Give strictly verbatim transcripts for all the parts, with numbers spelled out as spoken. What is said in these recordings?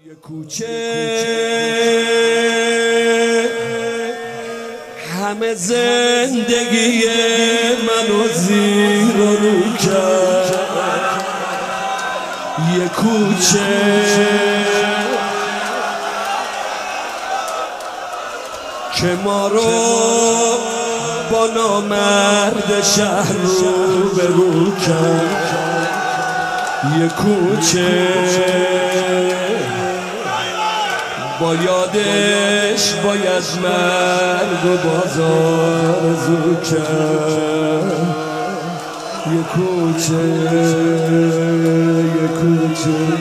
یه کوچه همه زندگی منو زیر و رو کرد. یه کوچه که ما رو با نامرد شهر رو به رو کرد. یه کوچه با یادش باید مرگ و بازار زو کرد. یه کوچه یه کوچه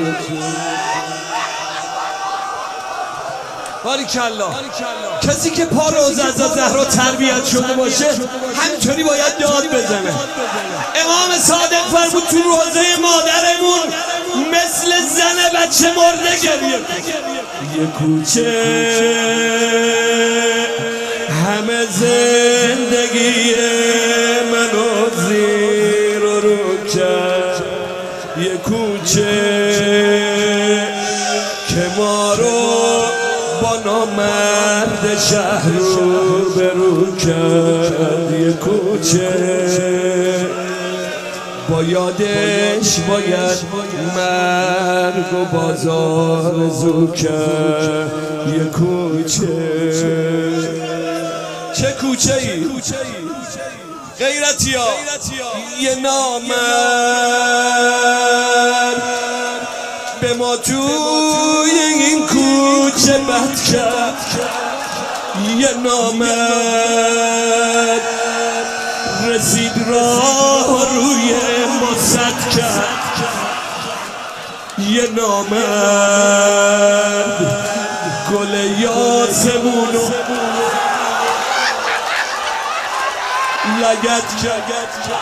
باریکالله. کسی که پا روز از زهرا تربیت شده باشه همینطوری باید داد بزنه. امام صادق فرمود تو روزه مادرمون مثل زن بچه مرده گریه. یه کوچه همه زندگی منو زیر و رو کرد. یه کوچه که ما رو با نامرد شهر رو به رو کرد. یه کوچه با یادش باید مرگ و بازار زو کرد. یه کوچه چه کوچه ای غیرتی ها یه نامرد به ما توی این کوچه بد کرد. یه نامرد رسید راه روی ما سد کرد. یه نامرد گل یاسمونو لگد کرد.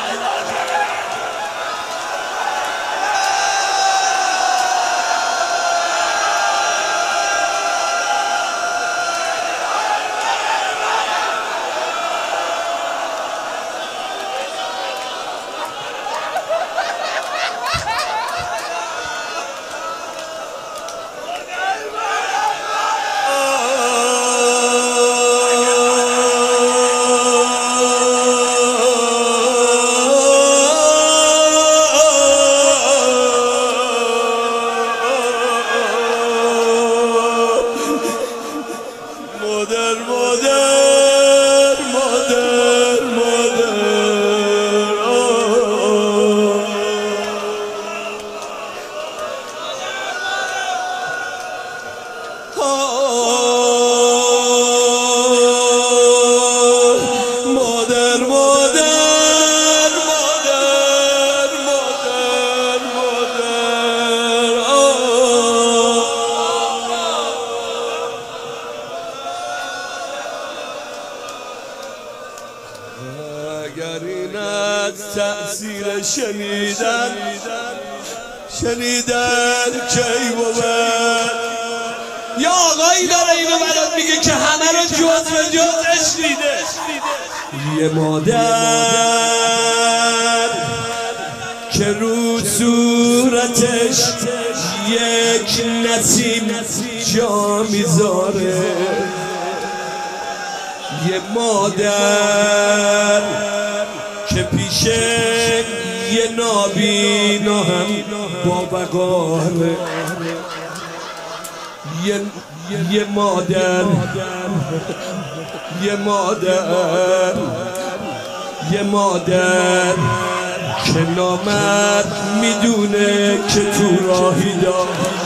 اگر این از تأثیر شنیدن شنیدن کی بود. یا آقایی داره اینو برات میگه که همه رو جز به جزش دیده. یه مادر که رو صورتش یک نسیم جا میذاره. یه مادر که پیش یه نابینا هم با وقاره. یه یه مادر یه مادر یه مادر که نامرد میدونه که تو راهی داره.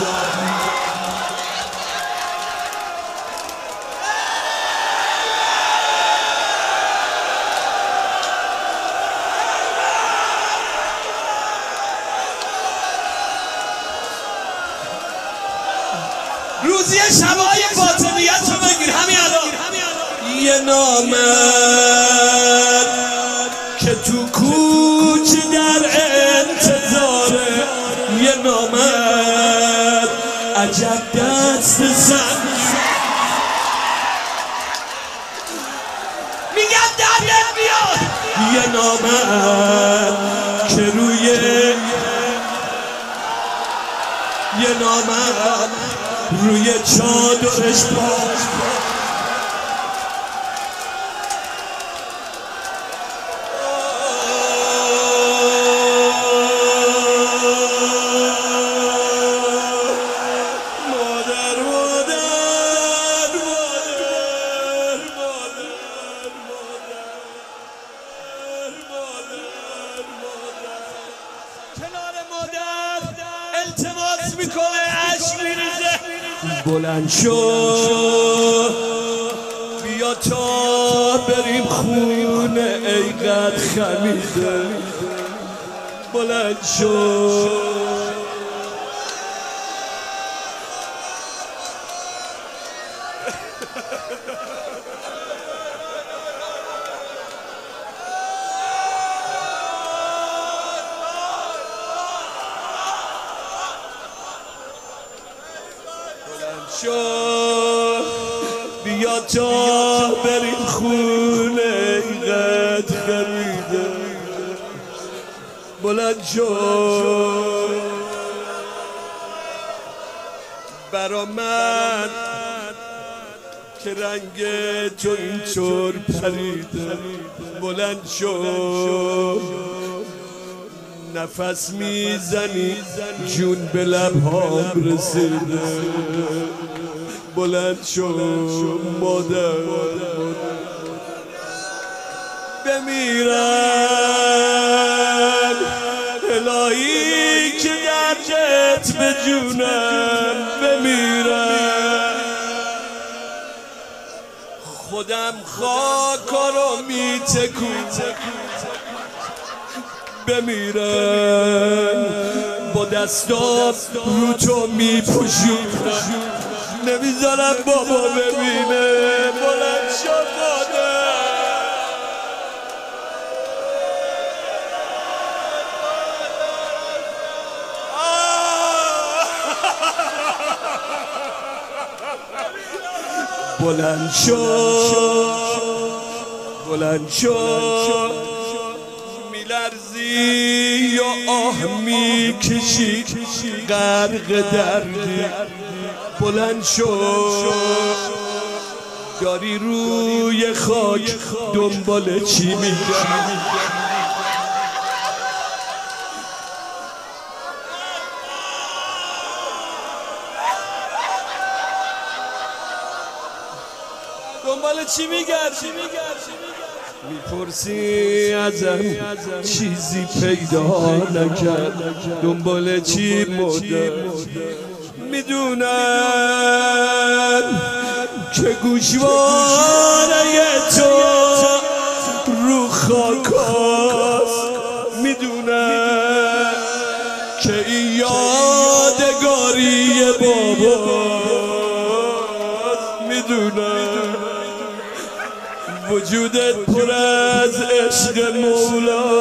روزی شبای فاطمیت رو بگیر همین الان. یه نامرد که تو کوچه در انتظاره. یه نامرد عجب دست زن میگم دردت بیاد. یه نامرد که روی یه نامرد روی چادرش باش. کنار مادر التماس میکنه اشک میریزه بلند شو بیا تا بریم خونه ای قد خمیده بلند شو شو بیا تا بریم خونه اینقدر خمیده بلند شو برا من که رنگ تو اینطور پریده بلند شو نفس میزنی جون به لبهام رسیده بلند شو مادر بمیرن الهی که درجت به جونم بمیرن خودم خاکا رو میتکونم بمیرن با دستام رو تو میپوشونم نمیذارم بابا ببینه بلند شو مادر بلند شو بلند شو میلرزی یا آه میکشی غرق دردی بلند شو داری روی خاک دنبال چی میگردی دنبال چی میگردی میپرسی ازم چیزی پیدا نکرد دنبال چی مدر میدونم که گوشواره تو رو خاکاست میدونم که این یادگاری باباست میدونم وجودت پر از عشق مولا